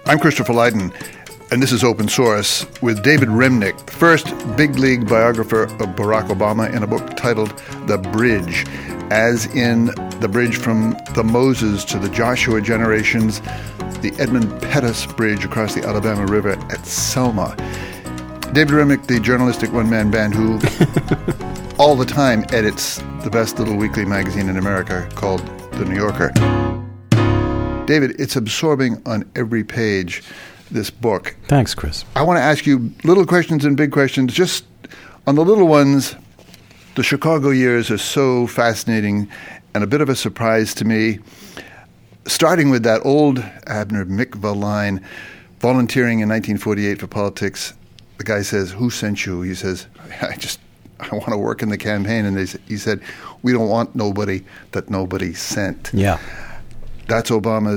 I'm Christopher Lydon, and this is Open Source with David Remnick, first big league biographer of Barack Obama in a book titled The Bridge, as in the bridge from the Moses to the Joshua generations, the Edmund Pettus Bridge across the Alabama River at Selma. David Remnick, the journalistic one-man band who all the time edits the best little weekly magazine in America called The New Yorker. David, it's absorbing on every page, this book. Thanks, Chris. I want to ask you little questions and big questions. Just on the little ones, the Chicago years are so fascinating and a bit of a surprise to me. Starting with that old Abner Mikva line, volunteering in 1948 for politics, the guy says, "Who sent you?" He says, I want to work in the campaign. And he said, "We don't want nobody that nobody sent." Yeah. That's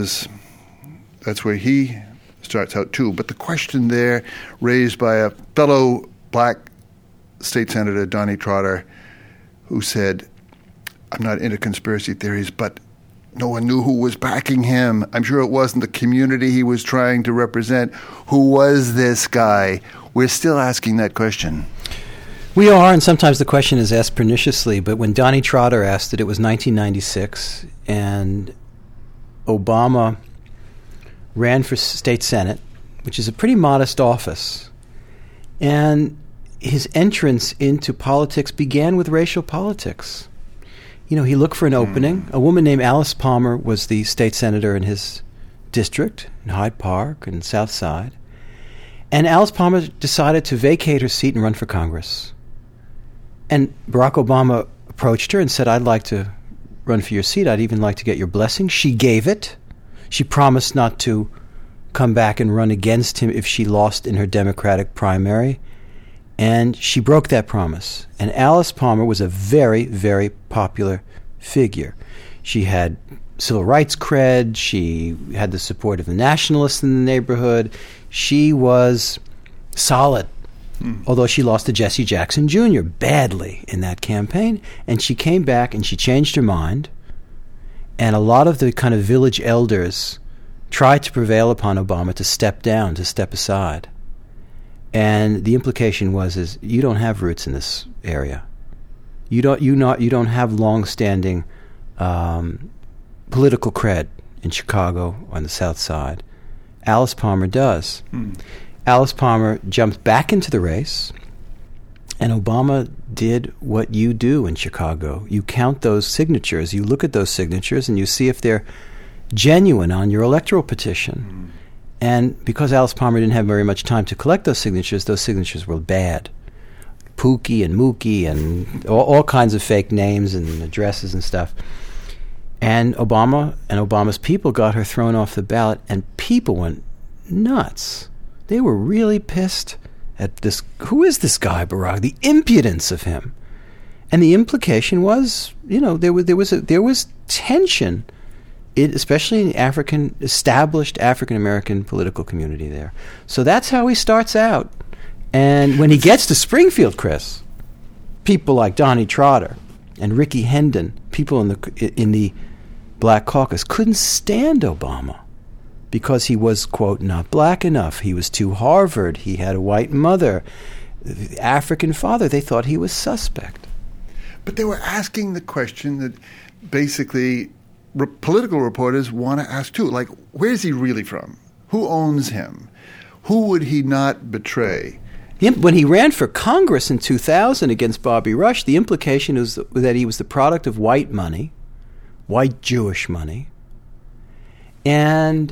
that's where he starts out too. But the question there raised by a fellow black state senator, Donnie Trotter, who said, "I'm not into conspiracy theories, but no one knew who was backing him. I'm sure it wasn't the community he was trying to represent. Who was this guy?" We're still asking that question. We are, and sometimes the question is asked perniciously, but when Donnie Trotter asked it, it was 1996, and Obama ran for state senate, which is a pretty modest office, and his entrance into politics began with racial politics. You know, he looked for an opening. A woman named Alice Palmer was the state senator in his district, in Hyde Park and South Side, and Alice Palmer decided to vacate her seat and run for Congress. And Barack Obama approached her and said, "I'd like to run for your seat. I'd even like to get your blessing." She gave it. She promised not to come back and run against him if she lost in her Democratic primary. And she broke that promise. And Alice Palmer was a very, very popular figure. She had civil rights cred. She had the support of the nationalists in the neighborhood. She was solid. Although she lost to Jesse Jackson Jr. badly in that campaign. And she came back and she changed her mind. And a lot of the kind of village elders tried to prevail upon Obama to step down, to step aside. And the implication is you don't have roots in this area. You don't have long-standing political cred in Chicago on the South Side. Alice Palmer does. Alice Palmer jumped back into the race, and Obama did what you do in Chicago. You count those signatures. You look at those signatures, and you see if they're genuine on your electoral petition. And because Alice Palmer didn't have very much time to collect those signatures were bad. Pookie and Mookie and all kinds of fake names and addresses and stuff. And Obama and Obama's people got her thrown off the ballot, and people went nuts. They were really pissed at this. Who is this guy, Barack? The impudence of him. And the implication was, there was tension, especially in the established African-American political community there. So that's how he starts out. And when he gets to Springfield, Chris, people like Donnie Trotter and Ricky Hendon, people in the Black Caucus, couldn't stand Obama because he was, quote, not black enough. He was too Harvard. He had a white mother, African father. They thought he was suspect. But they were asking the question that basically political reporters want to ask too, like, where's he really from? Who owns him? Who would he not betray? When he ran for Congress in 2000 against Bobby Rush, the implication was that he was the product of white money, white Jewish money, and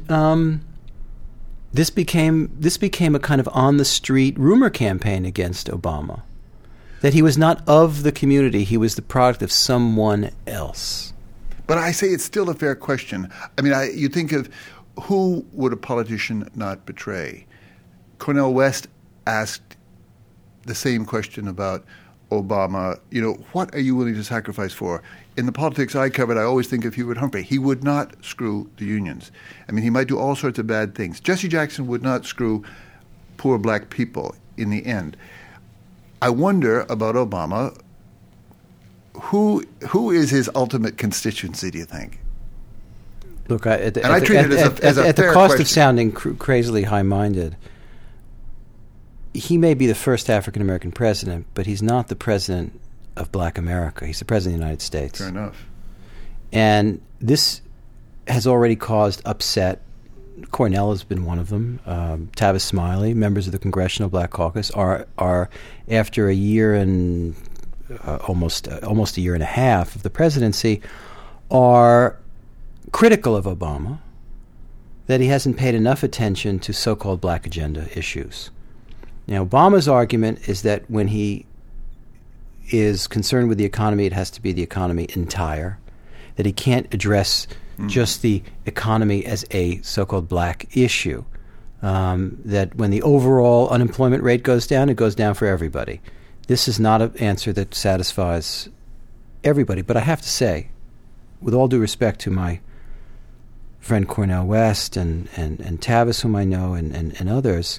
this became a kind of on-the-street rumor campaign against Obama, that he was not of the community, he was the product of someone else. But I say it's still a fair question. I mean, you think of who would a politician not betray? Cornel West asked the same question about Obama. What are you willing to sacrifice for? In the politics I covered, I always think of Hubert Humphrey. He would not screw the unions. I mean, he might do all sorts of bad things. Jesse Jackson would not screw poor black people in the end. I wonder about Obama. Who is his ultimate constituency, do you think? Look, at the fair cost question. of sounding crazily high-minded, he may be the first African-American president, but he's not the president of Black America. He's the president of the United States. Fair enough. And this has already caused upset. Cornell has been one of them. Tavis Smiley, members of the Congressional Black Caucus, are after a year and almost a year and a half of the presidency, are critical of Obama, that he hasn't paid enough attention to so-called black agenda issues. Now, Obama's argument is that when he is concerned with the economy, it has to be the economy entire, that he can't address just the economy as a so-called black issue, that when the overall unemployment rate goes down, it goes down for everybody. This is not an answer that satisfies everybody. But I have to say, with all due respect to my friend Cornel West and Tavis, whom I know, and others,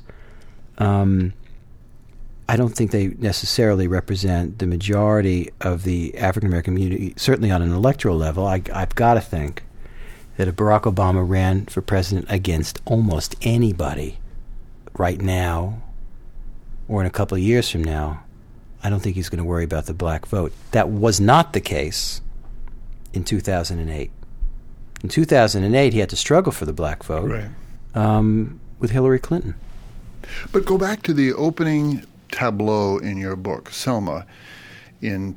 I don't think they necessarily represent the majority of the African-American community, certainly on an electoral level. I've got to think that if Barack Obama ran for president against almost anybody right now or in a couple of years from now, I don't think he's going to worry about the black vote. That was not the case in 2008. In 2008, he had to struggle for the black vote with Hillary Clinton. But go back to the opening tableau in your book, Selma, in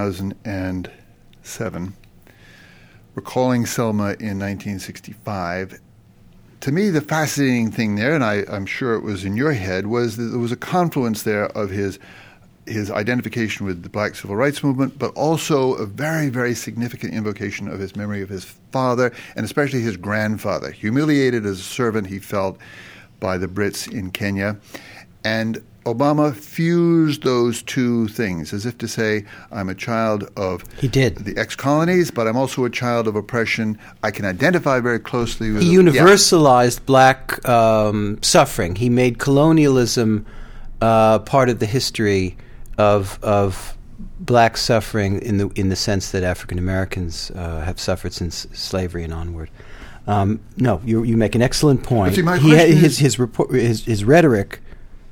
2007, recalling Selma in 1965. To me, the fascinating thing there, and I'm sure it was in your head, was that there was a confluence there of his identification with the black civil rights movement, but also a very, very significant invocation of his memory of his father, and especially his grandfather, humiliated as a servant he felt by the Brits in Kenya. And Obama fused those two things, as if to say, I'm a child of the ex-colonies, but I'm also a child of oppression. I can identify very closely with... He universalized black suffering. He made colonialism part of the history of black suffering in the sense that African Americans have suffered since slavery and onward. No, you make an excellent point. See, his rhetoric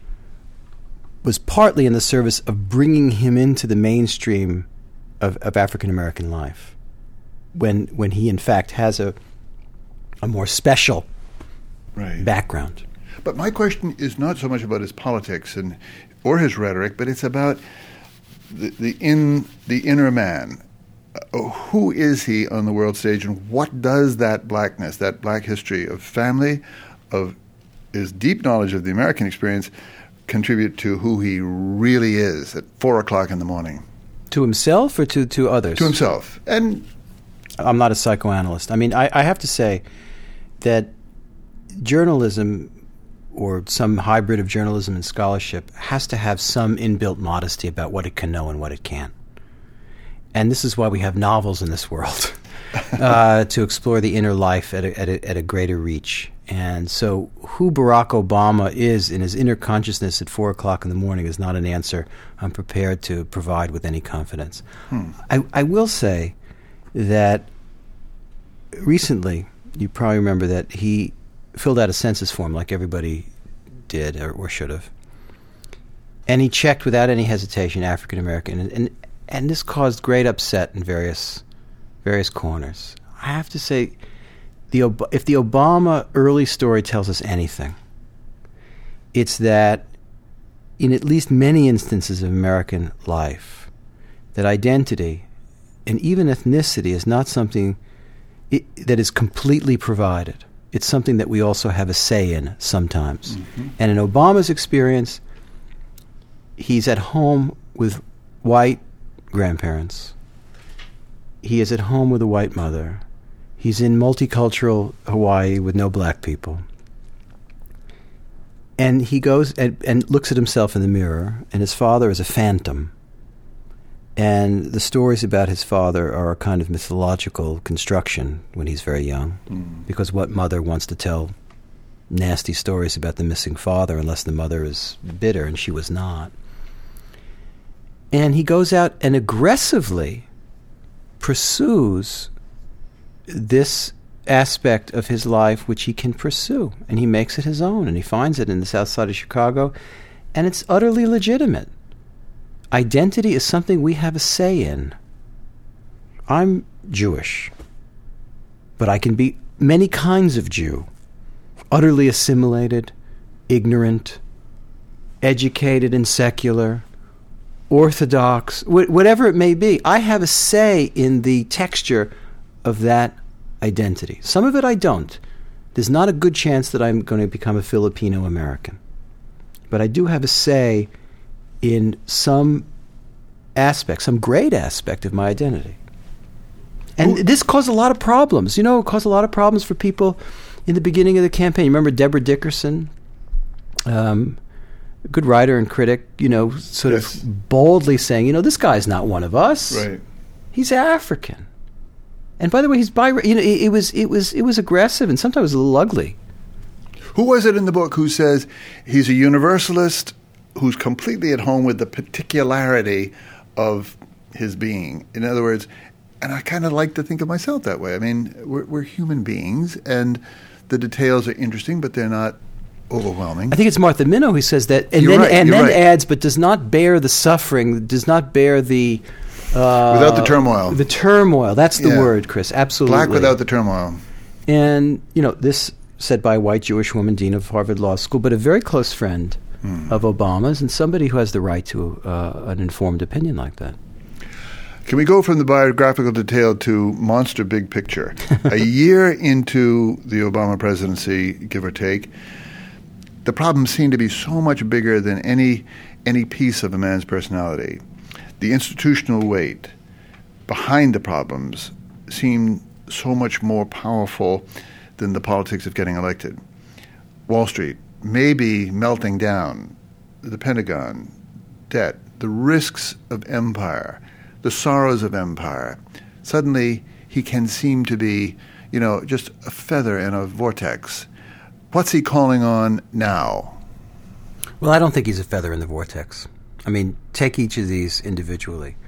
was partly in the service of bringing him into the mainstream of African American life, when he in fact has a more special background. But my question is not so much about his politics or his rhetoric, but it's about the inner man. Who is he on the world stage, and what does that blackness, that black history of family, of his deep knowledge of the American experience, contribute to who he really is at 4 o'clock in the morning? To himself or to others? To himself. And I'm not a psychoanalyst. I mean, I have to say that journalism, or some hybrid of journalism and scholarship, has to have some inbuilt modesty about what it can know and what it can't. And this is why we have novels in this world, to explore the inner life at a greater reach. And so who Barack Obama is in his inner consciousness at 4 o'clock in the morning is not an answer I'm prepared to provide with any confidence. I will say that recently, you probably remember that he filled out a census form like everybody did or should have. And he checked without any hesitation African American. And this caused great upset in various corners. I have to say, if the Obama early story tells us anything, it's that in at least many instances of American life, that identity and even ethnicity is not something that is completely provided. It's something that we also have a say in sometimes. Mm-hmm. And in Obama's experience, he's at home with white grandparents. He is at home with a white mother. He's in multicultural Hawaii with no black people. And he goes and looks at himself in the mirror, and his father is a phantom. And the stories about his father are a kind of mythological construction when he's very young, because what mother wants to tell nasty stories about the missing father unless the mother is bitter, and she was not. And he goes out and aggressively pursues this aspect of his life which he can pursue, and he makes it his own, and he finds it in the South Side of Chicago, and it's utterly legitimate. Identity is something we have a say in. I'm Jewish, but I can be many kinds of Jew. Utterly assimilated, ignorant, educated and secular, orthodox, whatever it may be. I have a say in the texture of that identity. Some of it I don't. There's not a good chance that I'm going to become a Filipino American. But I do have a say in some aspect, some great aspect of my identity. And this caused a lot of problems. It caused a lot of problems for people in the beginning of the campaign. You remember Deborah Dickerson, a good writer and critic, sort of boldly saying, this guy's not one of us. Right. He's African. And by the way, he's it was aggressive and sometimes a little ugly. Who was it in the book who says he's a universalist who's completely at home with the particularity of his being? In other words, and I kind of like to think of myself that way. I mean, we're human beings, and the details are interesting, but they're not overwhelming. I think it's Martha Minow who says that, and then adds, but does not bear the suffering, does not bear the... without the turmoil. The turmoil, that's the word, Chris, absolutely. Black without the turmoil. And, this said by a white Jewish woman, dean of Harvard Law School, but a very close friend of Obama's and somebody who has the right to an informed opinion like that. Can we go from the biographical detail to monster big picture? A year into the Obama presidency, give or take, the problems seem to be so much bigger than any piece of a man's personality. The institutional weight behind the problems seem so much more powerful than the politics of getting elected. Wall Street may be melting down, the Pentagon, debt, the risks of empire, the sorrows of empire. Suddenly, he can seem to be, just a feather in a vortex. What's he calling on now? Well, I don't think he's a feather in the vortex. I mean, take each of these individually.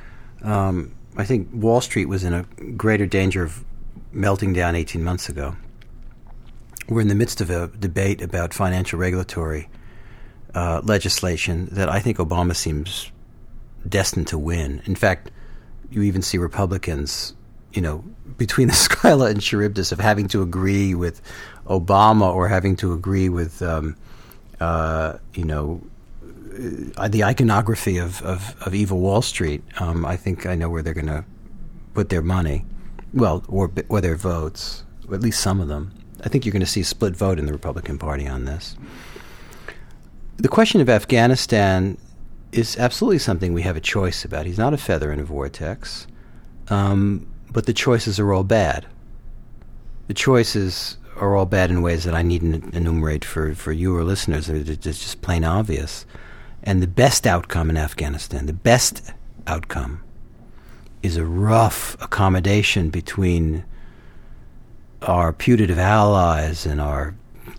I think Wall Street was in a greater danger of melting down 18 months ago. We're in the midst of a debate about financial regulatory legislation that I think Obama seems destined to win. In fact, you even see Republicans, between the Skyla and Charybdis of having to agree with Obama or having to agree with, the iconography of evil Wall Street. I think I know where they're going to put their money, or their votes, or at least some of them. I think you're going to see a split vote in the Republican Party on this. The question of Afghanistan is absolutely something we have a choice about. He's not a feather in a vortex, but the choices are all bad. The choices are all bad in ways that I needn't enumerate for you or listeners. It's just plain obvious. And the best outcome in Afghanistan, the best outcome, is a rough accommodation between our putative allies and our,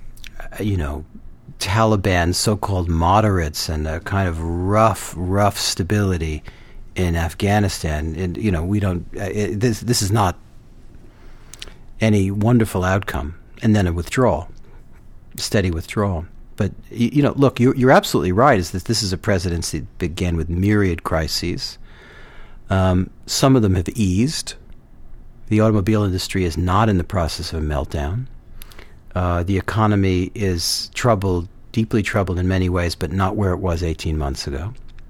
Taliban so-called moderates, and a kind of rough stability in Afghanistan. And we don't. This is not any wonderful outcome. And then a withdrawal, steady withdrawal. But look, you're absolutely right. Is that this is a presidency that began with myriad crises. Some of them have eased. The automobile industry is not in the process of a meltdown. The economy is deeply troubled in many ways, but not where it was 18 months ago.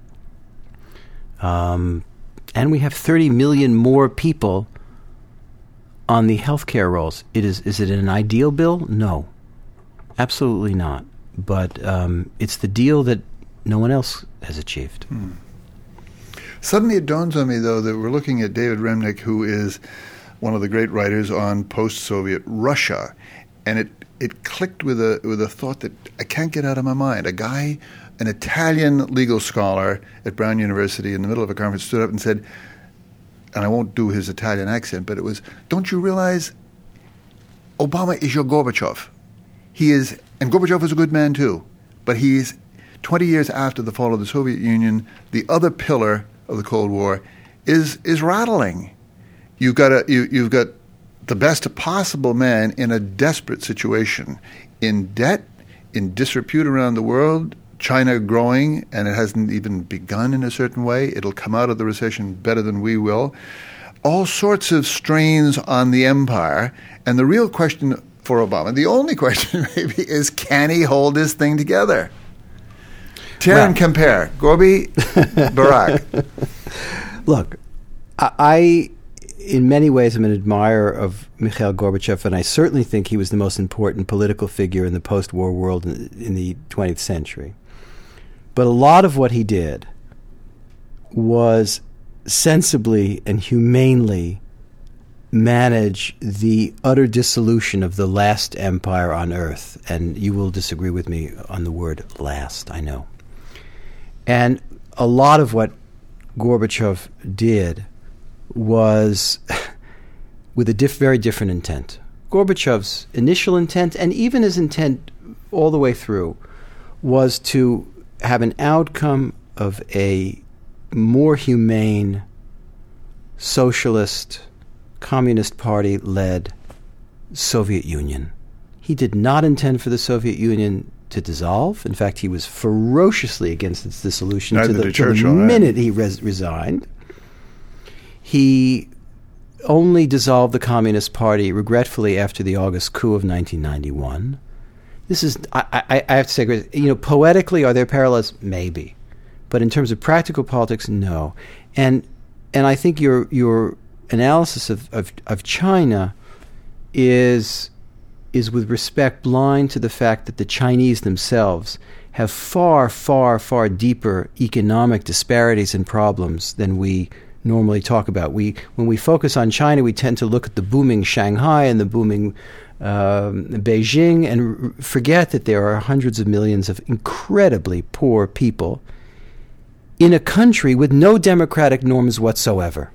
And we have 30 million more people on the healthcare rolls. Is it an ideal bill? No, absolutely not. But it's the deal that no one else has achieved. Suddenly it dawns on me, though, that we're looking at David Remnick, who is one of the great writers on post-Soviet Russia. And it clicked with a thought that I can't get out of my mind. A guy, an Italian legal scholar at Brown University, in the middle of a conference, stood up and said, and I won't do his Italian accent, but it was, don't you realize Obama is your Gorbachev? He is, and Gorbachev was a good man too, but he is 20 years after the fall of the Soviet Union, the other pillar of the Cold War is rattling. You've got the best possible man in a desperate situation, in debt, in disrepute around the world, China growing, and it hasn't even begun in a certain way. It'll come out of the recession better than we will. All sorts of strains on the empire. And the real question for Obama, the only question maybe, is can he hold this thing together? Tear and compare. Gorby, Barack. Look, I in many ways am an admirer of Mikhail Gorbachev, and I certainly think he was the most important political figure in the post-war world in the 20th century. But a lot of what he did was sensibly and humanely manage the utter dissolution of the last empire on earth. And you will disagree with me on the word last, I know. And a lot of what Gorbachev did was with a very different intent. Gorbachev's initial intent, and even his intent all the way through, was to have an outcome of a more humane, socialist, Communist Party-led Soviet Union. He did not intend for the Soviet Union to dissolve. In fact, he was ferociously against its dissolution to the minute he resigned. He only dissolved the Communist Party, regretfully, after the August coup of 1991. This is, I have to say, poetically, are there parallels? Maybe. But in terms of practical politics, no. And I think your analysis of China is with respect blind to the fact that the Chinese themselves have far, far, far deeper economic disparities and problems than we normally talk about. When we focus on China, we tend to look at the booming Shanghai and the booming Beijing and forget that there are hundreds of millions of incredibly poor people in a country with no democratic norms whatsoever.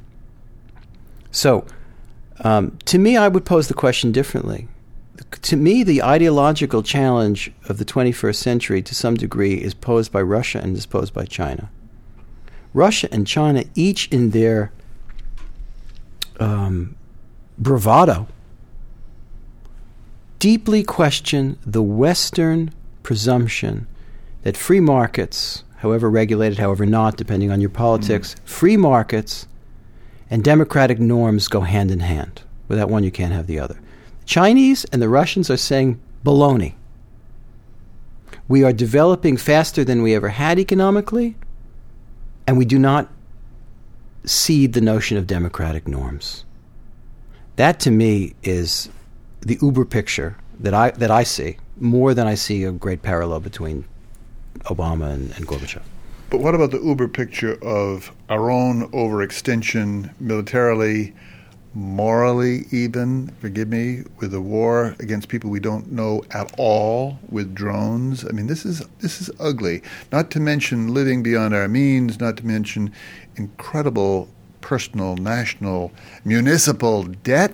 So, to me, I would pose the question differently. To me, the ideological challenge of the 21st century, to some degree, is posed by Russia and is posed by China. Russia and China, each in their bravado, deeply question the Western presumption that free markets, however regulated, however not, depending on your politics, free markets and democratic norms go hand in hand. Without one, you can't have the other. The Chinese and the Russians are saying baloney. We are developing faster than we ever had economically, and we do not cede the notion of democratic norms. That, to me, is the uber picture that I see, more than I see a great parallel between Obama and Gorbachev. But what about the uber picture of our own overextension militarily, morally even, forgive me, with a war against people we don't know at all, with drones? I mean, this is ugly. Not to mention living beyond our means, not to mention incredible personal, national, municipal debt.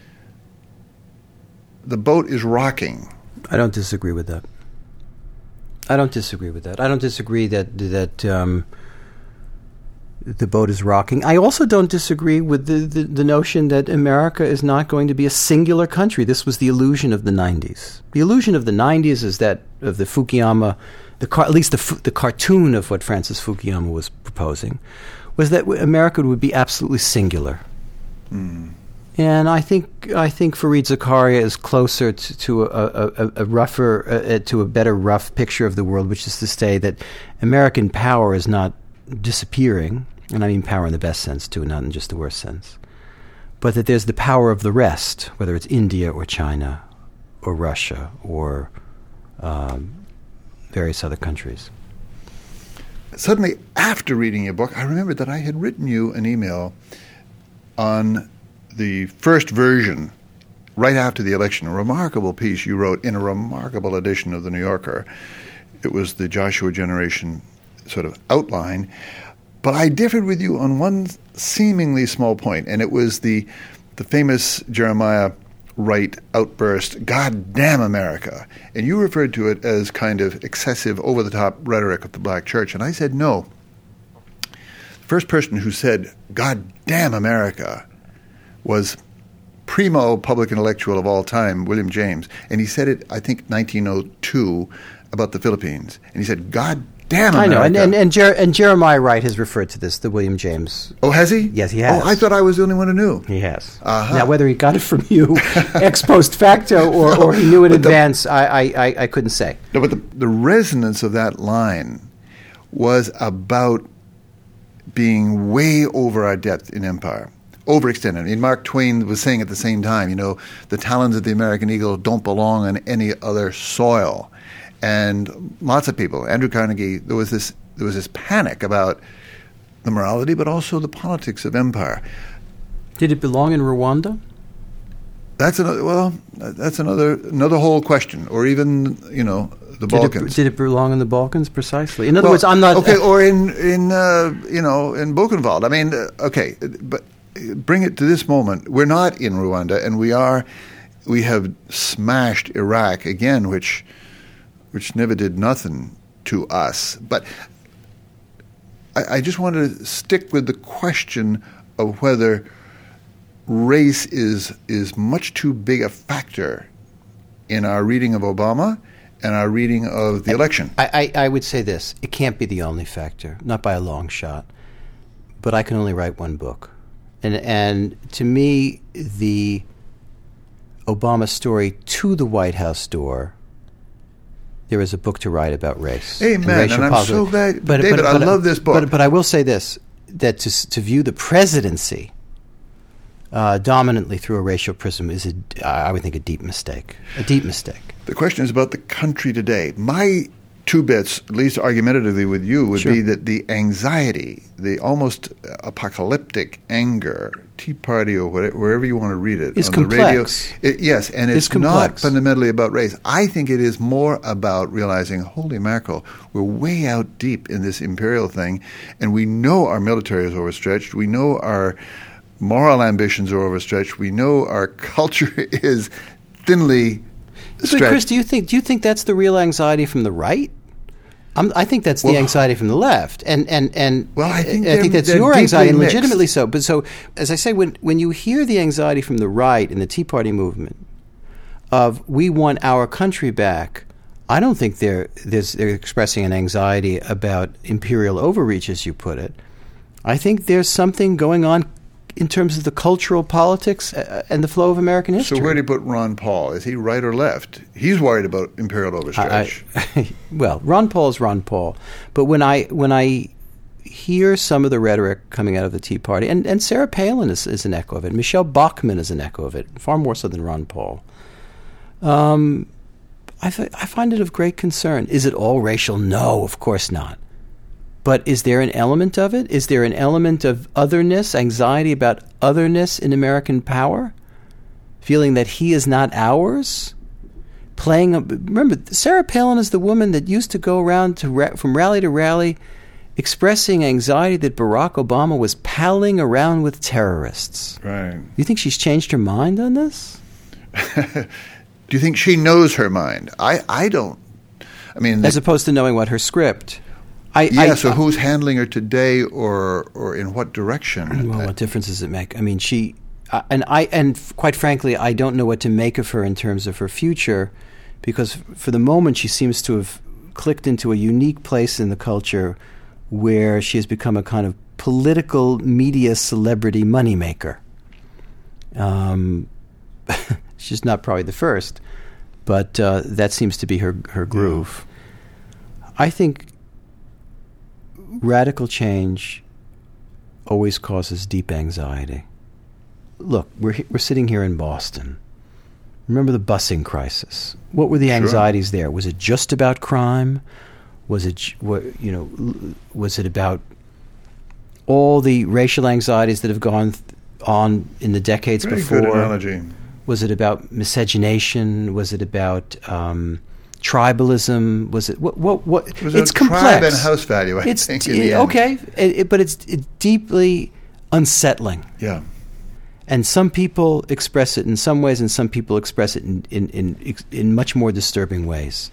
The boat is rocking. I don't disagree with that. I don't disagree that the boat is rocking. I also don't disagree with the notion that America is not going to be a singular country. This was the illusion of the 90s. The illusion of the 90s is that of the Fukuyama, at least the cartoon of what Francis Fukuyama was proposing, was that America would be absolutely singular. Mm. And I think Fareed Zakaria is closer to a rougher, to a better rough picture of the world, which is to say that American power is not disappearing, and I mean power in the best sense too, not in just the worst sense, but that there's the power of the rest, whether it's India or China or Russia or various other countries. Suddenly, after reading your book, I remembered that I had written you an email on the first version, right after the election, a remarkable piece you wrote in a remarkable edition of The New Yorker. It was the Joshua generation sort of outline. But I differed with you on one seemingly small point, and it was the famous Jeremiah Wright outburst, "God damn America." And you referred to it as kind of excessive, over-the-top rhetoric of the black church. And I said, no. The first person who said, "God damn America," was primo public intellectual of all time, William James, and he said it, I think, 1902 about the Philippines. And he said, God damn America. I know, and Jeremiah Wright has referred to this, the William James. Oh, has he? Yes, he has. Oh, I thought I was the only one who knew. He has. Uh-huh. Now, whether he got it from you ex post facto or he knew in advance, I couldn't say. No, but the resonance of that line was about being way over our depth in empire, overextended. I mean, Mark Twain was saying at the same time, the talons of the American eagle don't belong on any other soil. And lots of people, Andrew Carnegie, there was this panic about the morality, but also the politics of empire. Did it belong in Rwanda? That's another whole question, or even the Balkans. Did it belong in the Balkans precisely? In other words, I'm not okay, or in Buchenwald. I mean, okay, but bring it to this moment. We're not in Rwanda, and we have smashed Iraq again, which never did nothing to us. But I just want to stick with the question of whether race is much too big a factor in our reading of Obama and our reading of the election. I would say this. It can't be the only factor, not by a long shot. But I can only write one book. And to me, the Obama story to the White House door, there is a book to write about race. Amen. And I'm so glad. David, I love this book. But I will say this, that to view the presidency dominantly through a racial prism is, I would think, a deep mistake. A deep mistake. The question is about the country today. My two bits, at least argumentatively with you, would be that the anxiety, the almost apocalyptic anger, Tea Party or whatever, wherever you want to read it, is on complex. The radio, yes, and it's not fundamentally about race. I think it is more about realizing, holy mackerel, we're way out deep in this imperial thing, and we know our military is overstretched. We know our moral ambitions are overstretched. We know our culture is thinly stretched. But Chris, do you think that's the real anxiety from the right? I think that's the anxiety from the left, and I think that's your anxiety, and legitimately so. But so, as I say, when you hear the anxiety from the right in the Tea Party movement of we want our country back, I don't think they're expressing an anxiety about imperial overreach, as you put it. I think there's something going on in terms of the cultural politics and the flow of American history. So where do you put Ron Paul? Is he right or left? He's worried about imperial overstretch. Well, Ron Paul is Ron Paul. But when I hear some of the rhetoric coming out of the Tea Party, and Sarah Palin is an echo of it, Michelle Bachmann is an echo of it, far more so than Ron Paul, I find it of great concern. Is it all racial? No, of course not. But is there an element of it? Is there an element of otherness, anxiety about otherness in American power? Feeling that he is not ours? Remember, Sarah Palin is the woman that used to go around from rally to rally expressing anxiety that Barack Obama was palling around with terrorists. Right. Do you think she's changed her mind on this? Do you think she knows her mind? I don't. I mean, as opposed to knowing what her script. So who's handling her today, or in what direction? Well, what difference does it make? I mean, and quite frankly, I don't know what to make of her in terms of her future, because for the moment she seems to have clicked into a unique place in the culture where she has become a kind of political media celebrity moneymaker. She's not probably the first, but that seems to be her groove. I think radical change always causes deep anxiety. Look, we're sitting here in Boston. Remember the busing crisis? What were the anxieties there? Was it just about crime? Was it about all the racial anxieties that have gone on in the decades before? Good analogy. Was it about miscegenation? Was it about tribalism? Was it what? It's complex. Tribe and house value. I think. Okay, but it's deeply unsettling. Yeah. And some people express it in some ways, and some people express it in much more disturbing ways.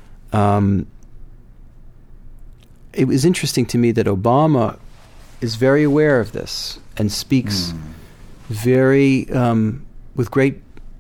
It was interesting to me that Obama is very aware of this and speaks very with great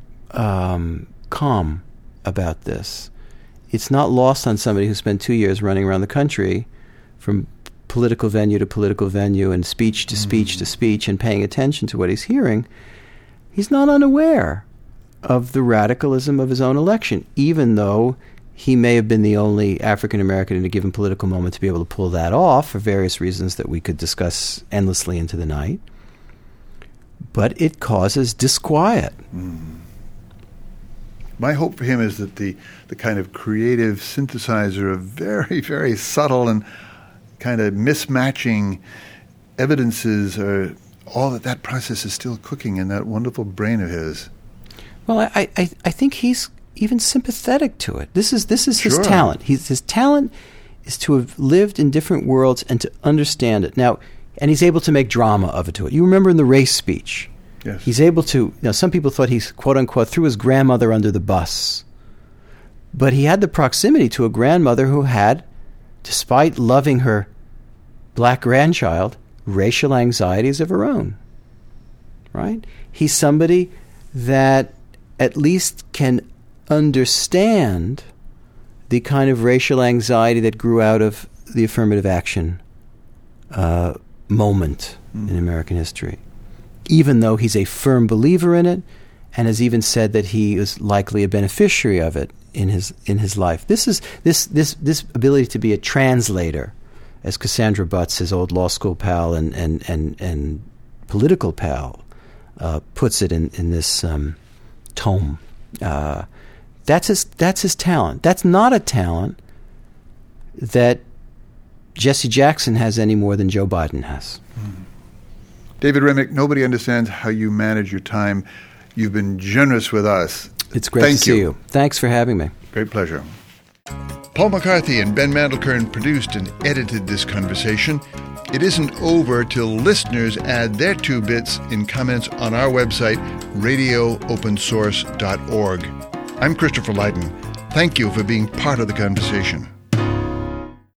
calm about this. It's not lost on somebody who spent 2 years running around the country from political venue to political venue and speech to speech to speech and paying attention to what he's hearing. He's not unaware of the radicalism of his own election, even though he may have been the only African American in a given political moment to be able to pull that off for various reasons that we could discuss endlessly into the night. But it causes disquiet. My hope for him is that the kind of creative synthesizer of very, very subtle and kind of mismatching evidences are all that process is still cooking in that wonderful brain of his. Well, I think he's even sympathetic to it. This is his Sure. talent. His talent is to have lived in different worlds and to understand it. Now, and he's able to make drama of it to it. You remember in the race speech, Yes. he's able to, some people thought he, quote unquote, threw his grandmother under the bus. But he had the proximity to a grandmother who had, despite loving her black grandchild, racial anxieties of her own. Right? He's somebody that at least can understand the kind of racial anxiety that grew out of the affirmative action moment in American history, even though he's a firm believer in it and has even said that he is likely a beneficiary of it in his life. This ability to be a translator, as Cassandra Butts, his old law school pal and political pal, puts it in this tome. That's his talent. That's not a talent that Jesse Jackson has any more than Joe Biden has. David Remnick, nobody understands how you manage your time. You've been generous with us. It's great to see you. Thanks for having me. Great pleasure. Paul McCarthy and Ben Mandelkern produced and edited this conversation. It isn't over till listeners add their 2 bits in comments on our website, radioopensource.org. I'm Christopher Lydon. Thank you for being part of the conversation.